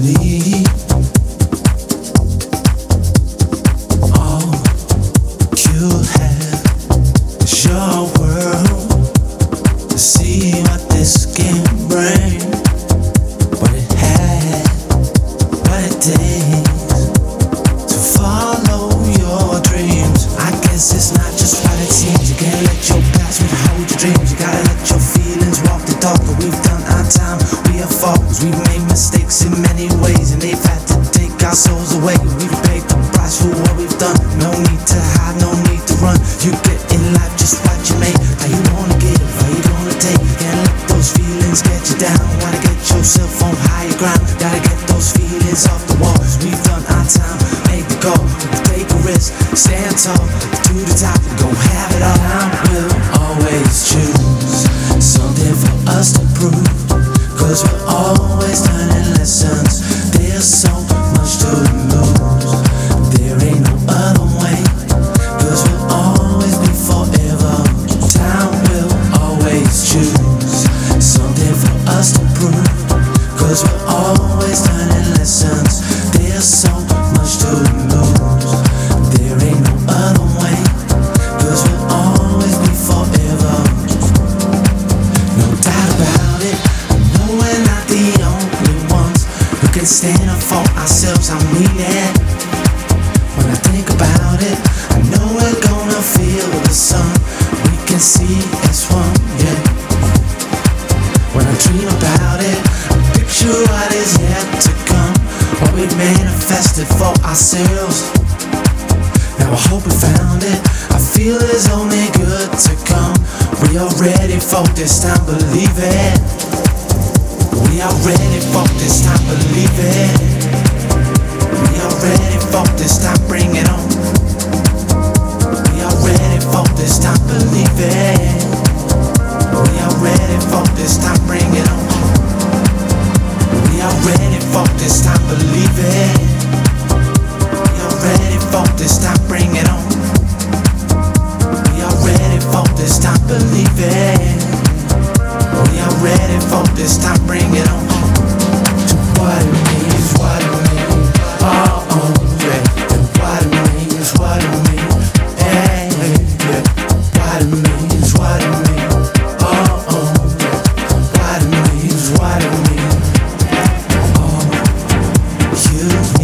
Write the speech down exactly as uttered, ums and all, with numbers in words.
need. All you have is your world to see what this can bring. What it had, what it takes to follow your dreams. I guess it's not just what it seems. You can't let your past withhold your dreams. You gotta let your feelings walk the talk. But we've done our time, we have fought, cause we've made mistakes in many ways, and they've had to take our souls away. We've paid the price for what we've done. No need to hide, no need to run. You get in life just what you make. How you wanna give, how you gonna take. Can't let those feelings get you down. Wanna get yourself on higher ground. Gotta get those feelings off the wall. Cause we've done our time, make the goal. Take a risk, stand tall to the top and go have it all. I will always choose something for us to prove, cause we're always learning lessons. There's so much to lose. There ain't no other way, cause we'll always be forever. Time will always choose something for us to prove, cause we're always learning lessons. There's so much to lose. There ain't no other way, cause we'll always be forever. No doubt about it, I know we're not the only ones who can stand up for ourselves. I mean it. When I think about it, I know we're gonna feel the sun. We can see as one, yeah. When I dream about it, I picture what is yet to come, what we've manifested for ourselves. Now I hope we found it. I feel there's only good to come. We are ready for this time, believe it. We are ready for this time, believe it. We are ready for this time, bring it on. We are ready for this time, believe it. We are ready for this time, bring it on. We are ready for this time, believe it. We are ready for this time, bring it on. We are ready for this time, believe it. We are ready for this time, bring it on. To what it means, what it means, oh, oh, yeah. And what it means, what it means, hey, yeah. What it means, what it means, oh, oh, yeah. What it means, what it means, oh, you.